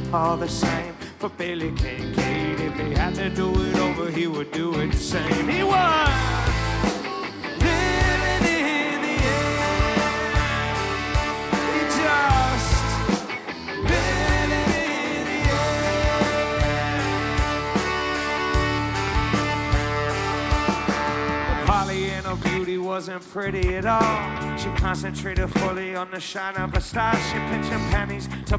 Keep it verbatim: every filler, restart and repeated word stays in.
all the same. For Billy Kincaid, if he had to do it over, he would do it the same. He was living in the air. He just living in the air. Pollyanna beauty wasn't pretty at all. She concentrated fully on the shine of a star. She pinched her panties to